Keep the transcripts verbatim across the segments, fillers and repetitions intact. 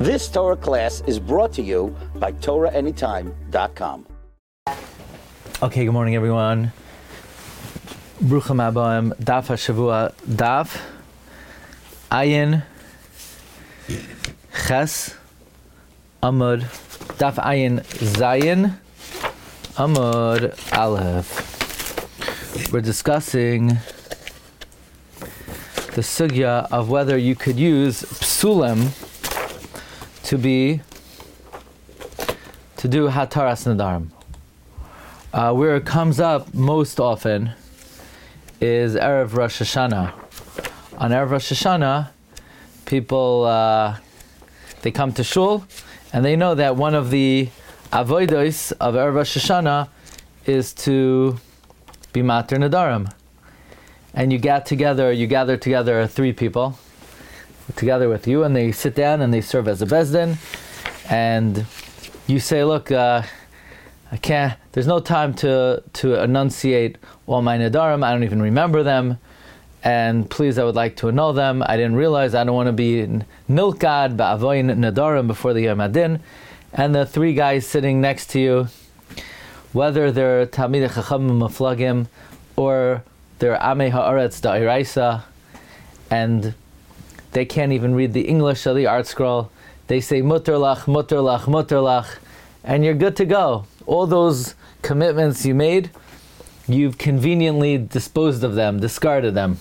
This Torah class is brought to you by Torah Anytime dot com. Okay, good morning, everyone. Bruchim Abayim, Daf HaShavua, Daf Ayin Ches Amud, Daf Ayin Zayin Amud Aleph. We're discussing the sugya of whether you could use psulim to be to do hataras nadarim. Uh, where it comes up most often is Erev Rosh Hashanah. On Erev Rosh Hashanah, people uh, they come to shul and they know that one of the avodos of Erev Rosh Hashanah is to be matir nadarim. And you get together, you gather together three people together with you, and they sit down and they serve as a bezdin, and you say, look, uh, I can't, there's no time to, to enunciate all my nadarim, I don't even remember them, and please, I would like to annul them. I didn't realize, I don't want to be nilkad ba'avoyin nadarim before the Yom Adin. And the three guys sitting next to you, whether they're Talmidei Chachamim Muflagim, or they're Amei Ha'aretz Da'iraisa, and they can't even read the English of the art scroll. They say mutter lach, mutter lach, mutter lach, and you're good to go. All those commitments you made, you've conveniently disposed of them, discarded them.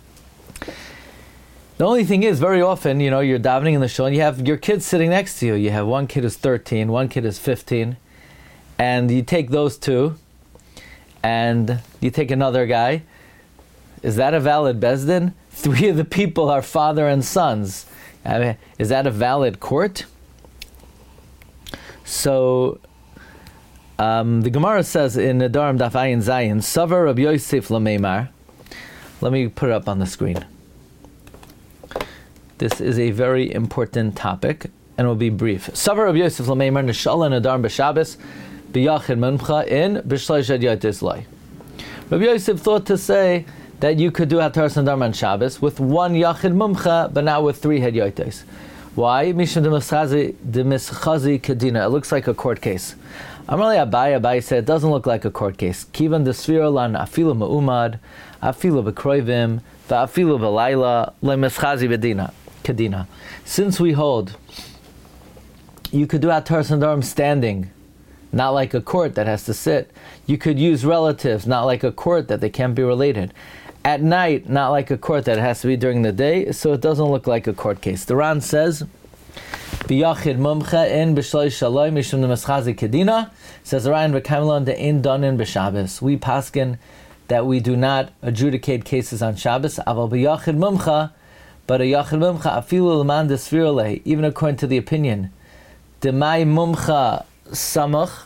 The only thing is, very often, you know, you're davening in the shul and you have your kids sitting next to you. You have one kid who's thirteen, one kid is fifteen, and you take those two, and you take another guy. Is that a valid bezdin? Three of the people are father and sons. I mean, is that a valid court? So, um, the Gemara says in Nedarim Daf Ayin Zayin, Savar Rabbi Yosef Lameimar. Let me put it up on the screen. This is a very important topic, and it will be brief. Savar Rabbi Yosef Lameimar Nishala Nedarim B'Shabbos B'Yachid Muncha in B'Shlosh Hadyotes Loi. Rabbi Yosef thought to say that you could do hataras nadarim on Shabbos with one yachid mumcha, but not with three hedyotes. Why? Mishum demischazi kedina. It looks like a court case. Amarle Abaye, Abaye said it doesn't look like a court case. Kivan desfira lan afilu me'umad, afilu bekroivim, va'afilu b'layla lemischazi bedina kedina. Since we hold you could do hataras nadarim standing, not like a court that has to sit. You could use relatives, not like a court that they can't be related. At night, not like a court that it has to be during the day, so it doesn't look like a court case. The Ran says, B'yachid mumcha in b'shlosh shaloi mishum nemaschazi kedina, says the Ran v'kamelon de'in donin b'Shabbos. We paskin that we do not adjudicate cases on Shabbos, aval b'yachid mumcha, but a yachid mumcha afilu l'man desfir lei, even according to the opinion, demai mumcha samach,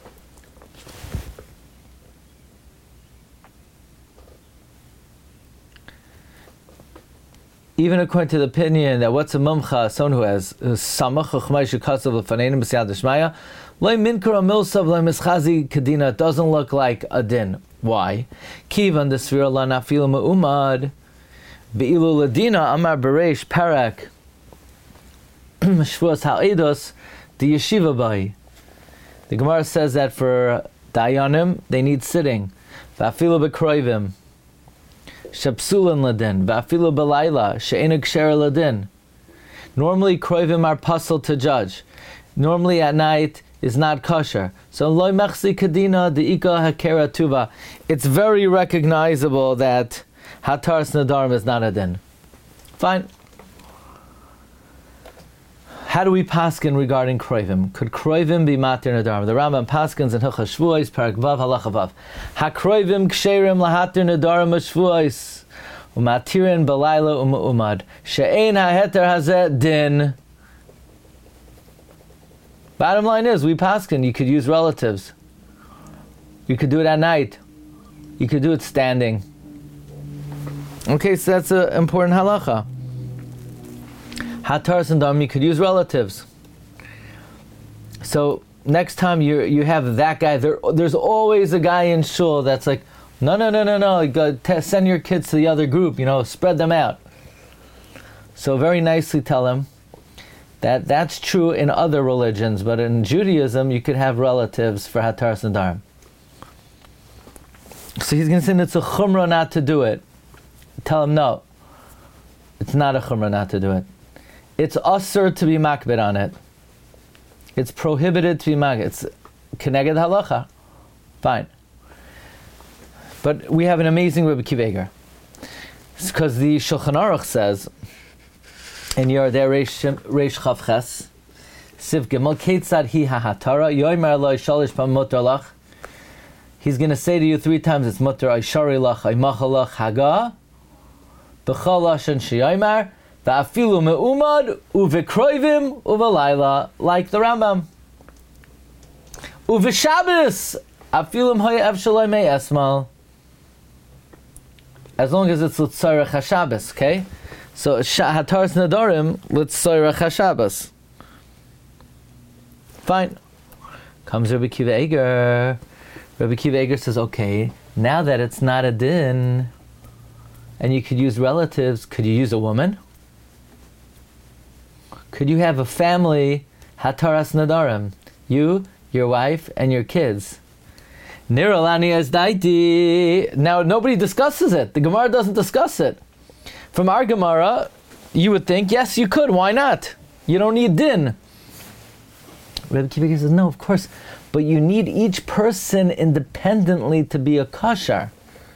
even according to the opinion that what's a mumcha, someone who has samach chachmai shekasav l'faneinim b'siyad d'shmaya, loy minkar milsav loy mischazi kedina, doesn't look like a din. Why? Kivan desfira lan afilu me'umad be'ilu ladina amar bereish parak shvuas ha'edos the yeshiva bai. The Gemara says that for dayanim they need sitting. Va'afilu b'kroivim Shabsulan ladin, va'afilu b'layla, she'ena ksher ladin. Normally, kroivim are puzzled to judge. Normally, at night is not kosher. So, loy mechsi kadina de'ika hakera tuva. It's very recognizable that hataras nadarim is not a din. Fine. How do we paskin regarding kroivim? Could kroivim be matir nadarim? The Rambam paskins in Hilchos Shvuos, Parak Vav, Halacha Vav. HaKroivim ksherim lahatir nadarim Shvuos, umatirin balayla umumad. She'ein haheter hazeh din. Bottom line is, we paskin, you could use relatives. You could do it at night. You could do it standing. Okay, so that's an important halacha. Hataras nadarim, you could use relatives. So next time you you have that guy, there, there's always a guy in shul that's like, no, no, no, no, no, go t- send your kids to the other group, you know, spread them out. So very nicely tell them That that's true in other religions, but in Judaism you could have relatives for Hataras Nadarim. So he's going to say it's a chumrah not to do it. Tell him no. It's not a chumrah not to do it. It's asur to be makbid on it. It's prohibited to be makbid. It's keneged halacha. Fine. But we have an amazing Rebbe Akiva Eiger. It's because the Shulchan Aruch says in Yordei Reish Reish Chav Ches Siv Gimel Keitzad Hi HaHatara Yoimer Lo Shalish Pam Mutar Lach. He's going to say to you three times it's Mutar Aishari Lach Aimachal Lach Haga B'chal Lashon Sheyomer Va'afilu Me'umad Uvikroivim Uvalayla, like the Rambam. Uvishabis Afilim Hoya Evshaloi Mei Esmal. As long as it's L'tzorech HaShabbos, okay? So Hataras Nadarim L'tzorech HaShabbos. Fine. Comes Rebbe Akiva Eiger. Rebbe Akiva Eiger says, okay, now that it's not a din, and you could use relatives, could you use a woman? Could you have a family Hataras Nadarim? You, your wife, and your kids. Niralani as daiti. Now nobody discusses it. The Gemara doesn't discuss it. From our Gemara, you would think, yes, you could. Why not? You don't need din. Rebbe Akiva Eiger says, no, of course, but you need each person independently to be a kashar.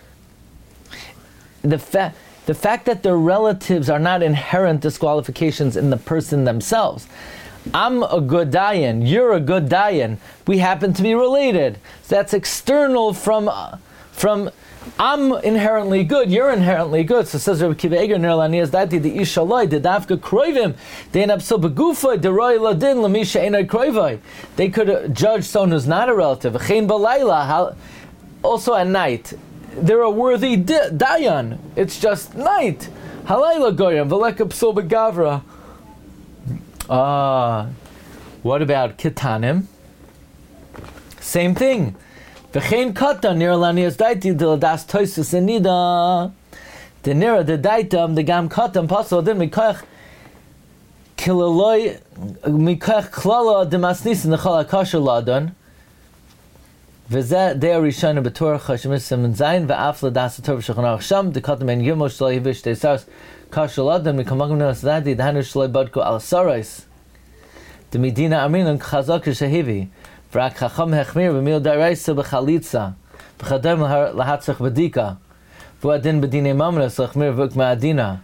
The fact, the fact that their relatives are not inherent disqualifications in the person themselves. I'm a good dayan, you're a good dayan, we happen to be related. So that's external from, uh, from I'm inherently good, you're inherently good. So says Rebbe Akiva Eiger, Nirlanias Dati, the Ishaloi, the Dafka Kroivim, the Enapso Begufoi, the Roy Ladin, Lamisha Enoi Kroivoi. They could uh, judge someone who's not a relative. Chain Balayla, also at night. They're a worthy di- dayan. It's just night. Halayla Goyim, Veleka Pso Begavra. Ah, what about Kitanim? Same thing. V'chein katan nira lanias daiti d'ladas toisus enida. The nira the daitam the gam katan pasol din mikoach kilaloi mikoach klala demasnis nechal akasher ladon. V'zeh dei rishana b'torah chashmisim and zayin v'af ladas tov shulchan aruch sham the katan ben yimo shloi yivish deisars kasher ladon mikamagam nelas daiti d'hanu shloi badko al sarais. The Medina Aminan Chazak Shehivi, V'rak Chacham Hechmir V'mil Daraisa B'chalitza, V'chadem Lahatzach B'dika, V'adin B'dinei Mamres L'chmir V'uk Ma'adina.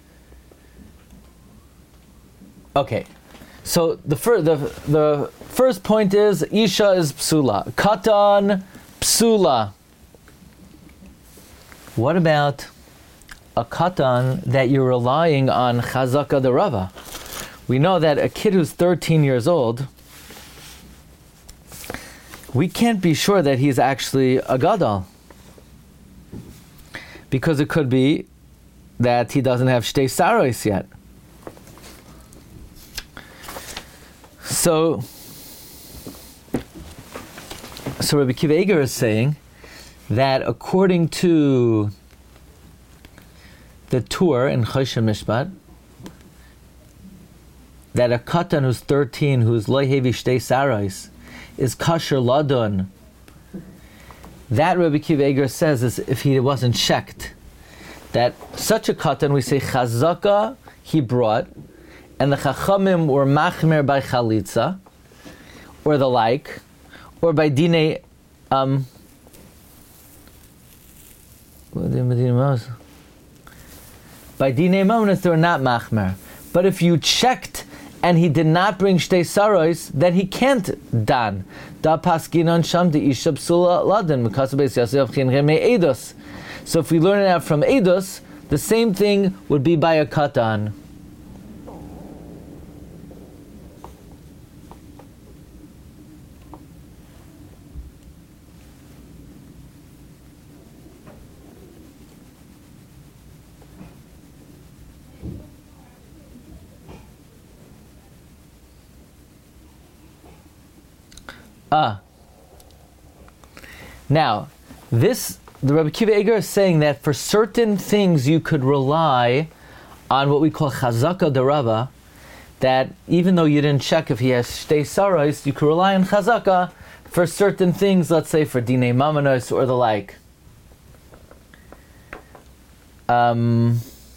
Okay, so the, fir- the the first point is Isha is Psula, Katan Psula. What about a Katan that you're relying on Chazaka the Rava? We know that a kid who's thirteen years old, we can't be sure that he's actually a gadol, because it could be that he doesn't have shtei saros yet. So, so Rebbe Akiva Eiger is saying that according to the Tur in Choshen Mishpat, that a katan who's thirteen, who's loy hevi shtei sarais, is kasher ladon. That Rebbe Akiva Eiger says is if he wasn't checked. That such a katan, we say chazaka he brought, and the chachamim were machmer by chalitza, or the like, or by dine, um, by dine monas they were not machmer. But if you checked and he did not bring shtei saros, then he can't dan. Da paskinon sham de isha psula laden because beis Yosef chinre me eidos. So if we learn it out from eidos, the same thing would be by a katan. Ah. Now, this, the Rebbe Akiva Eiger is saying that for certain things you could rely on what we call chazaka de Rava, that even though you didn't check if he has shtei sarais, you could rely on chazaka for certain things, let's say for dinei mamanos or the like. Um,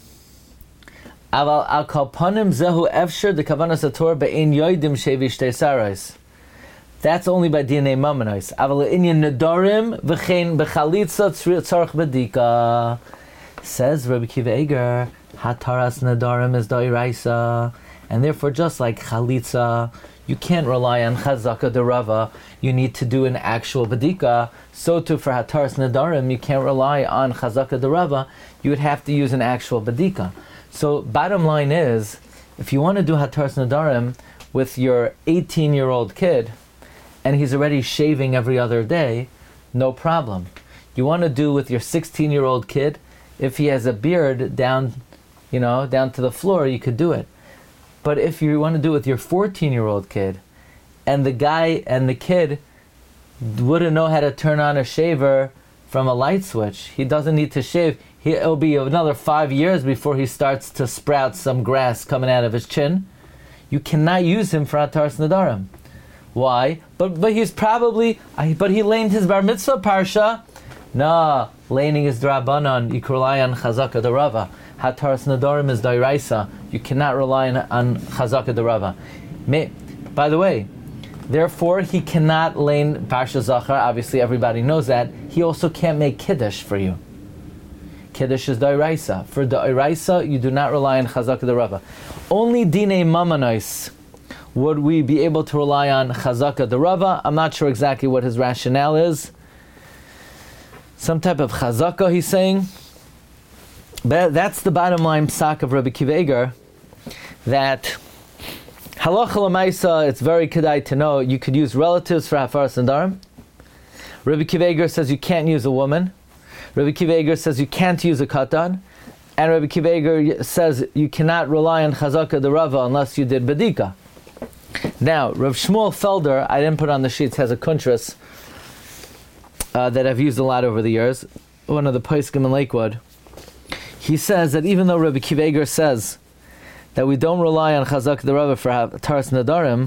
Aval al kalpanim zehu efshir de kavanas ator be'in yoidim shevi shtei sarais. That's only by dinei mamanos. Aval inyan nedarim v'chein bechalitza tzarich bedika. Says Rabbi Kiva Eger, hataras nedarim is doiraisa, and therefore just like chalitza, you can't rely on chazaka de rava. You need to do an actual bedika. So too for hataras nedarim, you can't rely on chazaka de rava. You would have to use an actual bedika. So bottom line is, if you want to do hataras nedarim with your eighteen-year-old kid, and he's already shaving every other day, no problem. You want to do with your sixteen-year-old kid, if he has a beard down, you know, down to the floor, you could do it. But if you want to do it with your fourteen-year-old kid, and the guy and the kid wouldn't know how to turn on a shaver from a light switch, he doesn't need to shave. He, it'll be another five years before he starts to sprout some grass coming out of his chin. You cannot use him for hataras nedarim. Why? But but he's probably, but he laned his bar mitzvah parsha. Nah, laning is drabanan. You can rely on chazaka de rava. Hataras nedarim is dairaisa. You cannot rely on, on chazaka de rava. May, by the way, therefore he cannot lane parsha zachar. Obviously, everybody knows that. He also can't make kiddush for you. Kiddush is dairaisa. For dairaisa, you do not rely on chazaka de rava. Only dinei mamanos would we be able to rely on chazaka de rava. I'm not sure exactly what his rationale is. Some type of chazaka, he's saying. But that's the bottom line psak of Rabbi Kiva Eger, that halacha l'maisa, it's very kedai to know, you could use relatives for hafaras nedarim. Rabbi Kiva Eger says you can't use a woman. Rabbi Kiva Eger says you can't use a katan. And Rabbi Kiva Eger says you cannot rely on chazaka de rava unless you did bedika. Now, Rav Shmuel Felder, I didn't put on the sheets, has a kuntras uh, that I've used a lot over the years, one of the poskim in Lakewood. He says that even though Rabbi Kiva Eger says that we don't rely on chazaka de rava for hataras nedarim,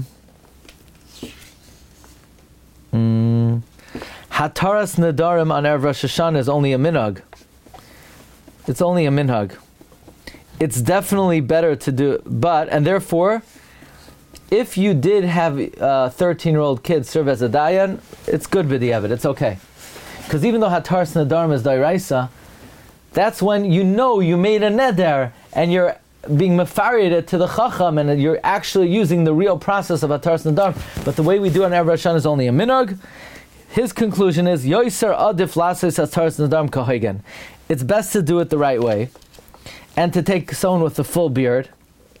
mm, hataras nedarim on Erev Rosh Hashanah is only a minhag. It's only a minhag. It's definitely better to do, but, and therefore, if you did have a thirteen-year-old kid serve as a dayan, it's good b'diavad, it's okay. Because even though hataras nedarim is dairaisa, that's when you know you made a neder, and you're being mefarid to the chacham, and you're actually using the real process of hataras nedarim. But the way we do it on Erev Rosh Hashanah is only a minhag. His conclusion is, yoiser adif lasos hataras nedarim kahogen. It's best to do it the right way, and to take someone with a full beard.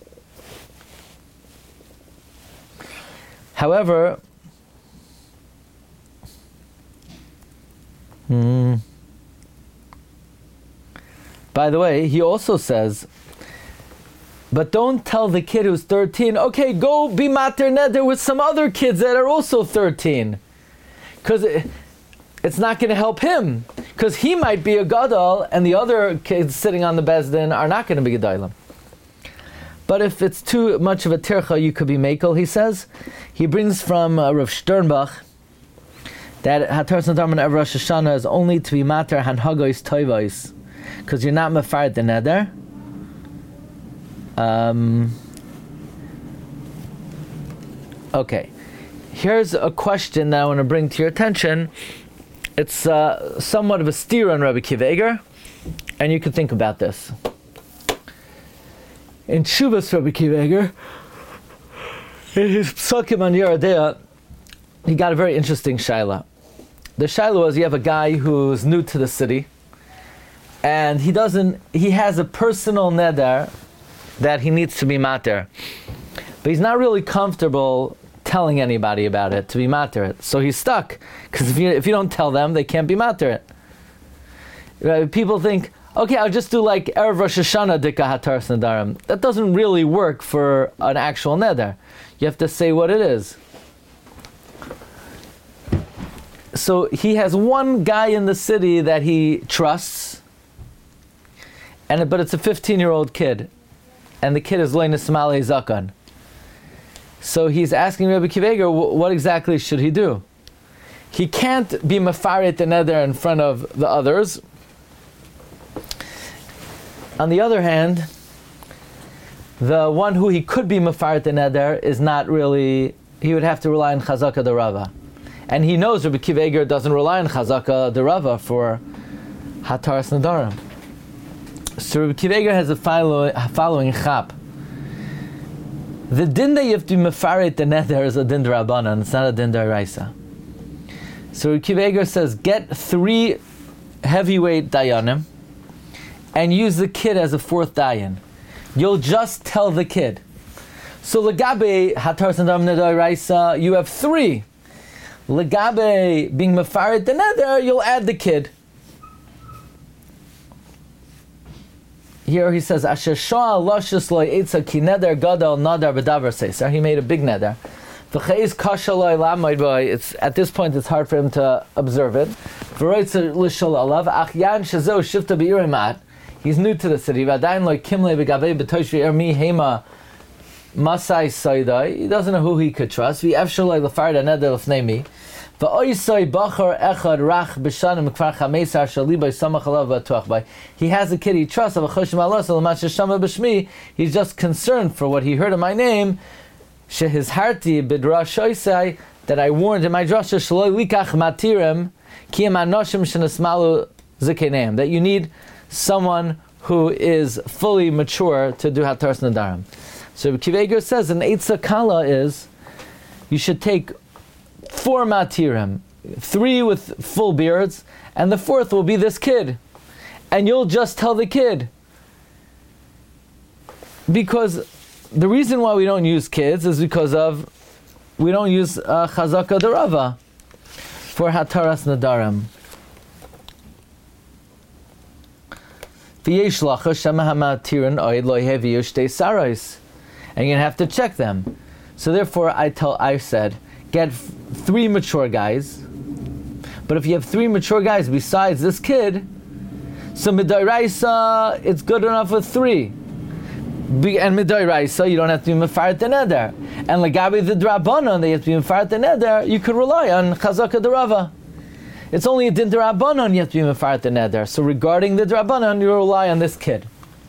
However, hmm, by the way, he also says, but don't tell the kid who's thirteen, okay, go be mater neder with some other kids that are also thirteen. Because it, it's not going to help him. Because he might be a gadol, and the other kids sitting on the bezdin are not going to be gedolim. But if it's too much of a tircha, you could be mekel, he says. He brings from uh, Rav Sternbach that hataras nedarim on Erev Rosh Hashanah is only to be mater hanhagos toivos, because you're not mefared the neder. Um, okay. Here's a question that I want to bring to your attention. It's uh, somewhat of a steer on Rabbi Kiva Eger, and you can think about this. In Shuvas Rabbi Kiva Eger, in his psakim on Yerodea, he got a very interesting shaila. The shaila was, you have a guy who's new to the city, and he doesn't, he has a personal neder that he needs to be mater, but he's not really comfortable telling anybody about it to be mater it. So he's stuck, because if you if you don't tell them, they can't be mater it. Right? People think, okay, I'll just do like Erev Rosh Hashanah dika hataras nedarim. That doesn't really work for an actual neder. You have to say what it is. So he has one guy in the city that he trusts, and but it's a fifteen-year-old kid, and the kid is loy nismalei zakan. So he's asking Rabbi Akiva Eiger, what exactly should he do? He can't be mefaret the neder in front of the others. On the other hand, the one who he could be mefaret the neder is not really, he would have to rely on Chazaka de Rava. And he knows Rabbi Akiva Eiger doesn't rely on Chazaka de Rava for Hataras Nadarim. So Rabbi Akiva Eiger has the follow, following chap. The din that you have to mefaret the neder is a din d'Rabbanan, it's not a din d'Oraisa. So Rabbi Akiva Eiger says, get three heavyweight dayanim and use the kid as a fourth dayan. You'll just tell the kid. So legabe hataras nadarim d'Oraisa, you have three. Legabe being mefaret the neder, you'll add the kid. Here he says, Asher Shah Lashis Loy Eitza Ki Neder Gadol Nadar B'Davar Seiser. He made a big neder. V'cheiz Kasha Loy Lamoid Boy. It's at this point it's hard for him to observe it. V'roitza Lishol Alav Ach Yan Shazo Shifta B'Yurimat. He's new to the city. V'adayin Loy Kimle B'Gavei B'Toshri Ermi Hema Masai Saidai. He doesn't know who he could trust. V'Efshel Loy L'Farad Neder L'Fnei Mi. He has a kid he trusts. He's just concerned for what he heard in my name. That I warned in my drasha that you need someone who is fully mature to do hataras nadarim. So Akiva Eiger says an eitzah kala is you should take four matirim, three with full beards, and the fourth will be this kid. And you'll just tell the kid. Because the reason why we don't use kids is because of, we don't use uh, Chazaka de Rava for Hataras Nadarim. And you're going to have to check them. So therefore I tell, I said, get f- three mature guys. But if you have three mature guys besides this kid, so midoraisa, it's good enough with three. Be- and midoraisa, you don't have to be mefaret the neder. And legabi the drabanon, they have to be mefaret the neder. You could rely on chazaka de Rava. It's only a din drabanon you have to be mefaret the neder. So regarding the drabanon, you rely on this kid.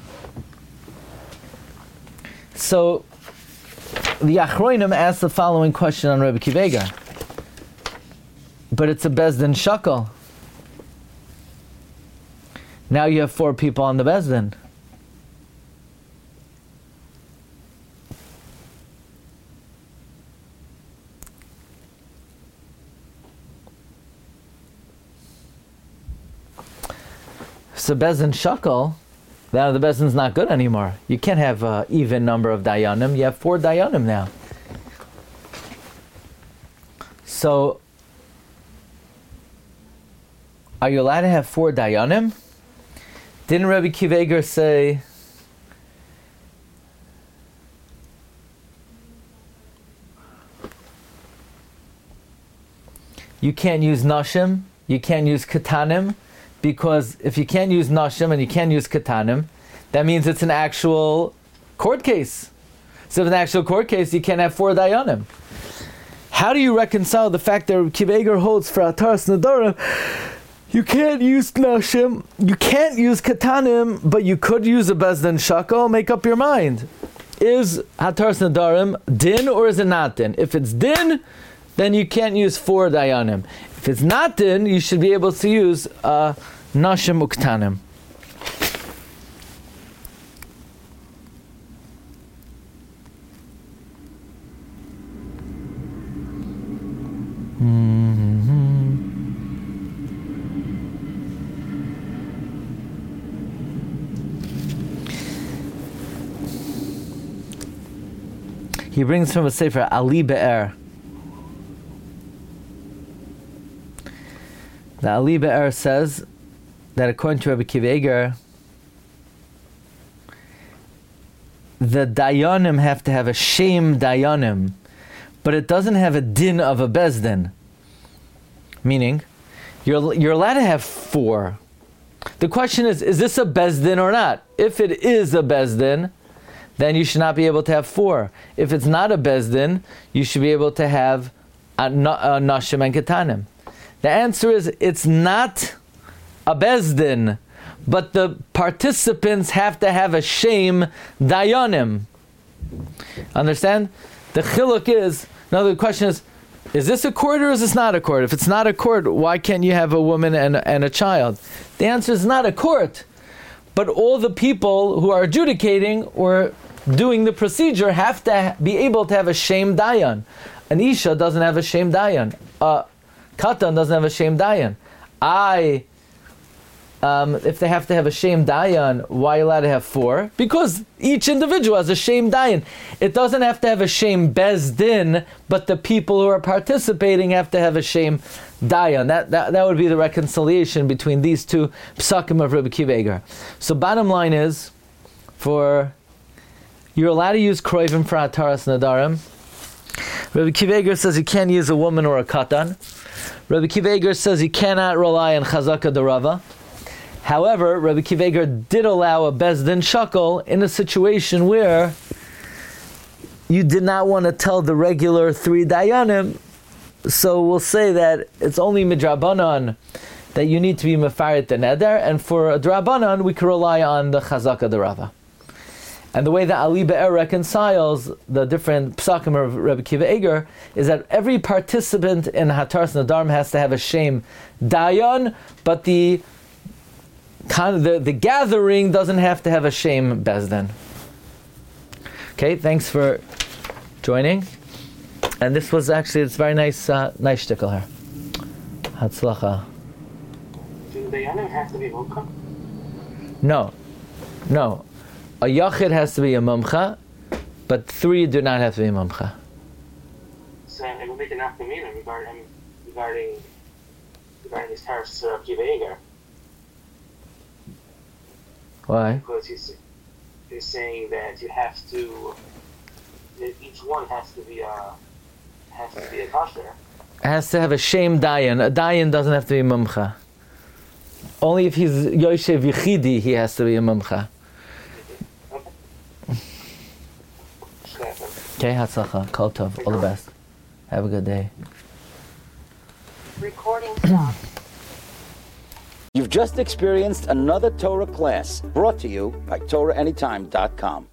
So the Achronim asked the following question on Rabbi Akiva Eiger. But it's a Bezdin Shakel. Now you have four people on the Bezdin. So Bezdin Shakel, now the Bezdin's not good anymore. You can't have an even number of Dayanim. You have four Dayanim now. So, are you allowed to have four Dayanim? Didn't Rabbi Akiva Eiger say, you can't use Nashim, you can't use Katanim, because if you can't use Nashim and you can't use Katanim, that means it's an actual court case. So if it's an actual court case, you can't have four Dayanim. How do you reconcile the fact that Akiva Eiger holds for Hataras Nadarim, you can't use Nashim, you can't use Katanim, but you could use a Bezdin Shakel? Make up your mind. Is Hataras Nadarim din or is it not din? If it's din, then you can't use four Dayanim. If it's not din, you should be able to use uh, Nashim Uktanim. Mm-hmm. He brings from a sefer Ali Be'er. The Ali Be'er says that according to Rabbi Akiva Eiger, the Dayanim have to have a shame Dayanim, but it doesn't have a din of a Bezdin. Meaning, you're you're allowed to have four. The question is, is this a Bezdin or not? If it is a Bezdin, then you should not be able to have four. If it's not a Bezdin, you should be able to have a, a Nashim and Ketanim. The answer is, it's not a Bezdin, but the participants have to have a Shem Dayanim. Understand? The chiluk is, now the question is, is this a court or is this not a court? If it's not a court, why can't you have a woman and, and a child? The answer is not a court. But all the people who are adjudicating or doing the procedure have to be able to have a Shem Dayan. An Isha doesn't have a Shem Dayan. A Katan doesn't have a Shem Dayan. I, um, if they have to have a Shem Dayan, why are you allowed to have four? Because each individual has a Shem Dayan. It doesn't have to have a Shem Bezdin, but the people who are participating have to have a Shem Dayan. That, that that would be the reconciliation between these two psakim of Rabbi Akiva Eiger. So bottom line is, for you're allowed to use kroivim for ataras nadarim. Rabbi Akiva Eiger says you can't use a woman or a katan. Rabbi Akiva Eiger says you cannot rely on chazaka derava. However, Rabbi Akiva Eiger did allow a bezdin shakel in a situation where you did not want to tell the regular three dayanim. So we'll say that it's only midrabanan that you need to be mefaret the neder, and for a drabanan we can rely on the chazaka derava. And the way that Ali Be'er reconciles the different psakim of Rabbi Akiva Eiger is that every participant in Hataras Nadarim has to have a Shem Dayan, but the kind of the, the gathering doesn't have to have a Shem Bezdin. Okay, thanks for joining. And this was actually, it's very nice, uh, nice shtickle here. Hatzlacha. Do the Dayanim have to be Mumcha? No, no. A Yachid has to be a Mumcha, but three do not have to be a Mumcha. So it would make an afkamina regarding, regarding, regarding these tariffs of Akiva Eiger. Why? Because he's, he's saying that you have to, that each one has to be a, has to be a kosher. It has to have a Shem Dayan. A Dayan doesn't have to be a Mumcha. Only if he's Yoshev Yechidi, he has to be a Mumcha. Okay, Hatzlacha, Kol Tov, all the best. Have a good day. Recording stopped. You've just experienced another Torah class brought to you by Torah Anytime dot com.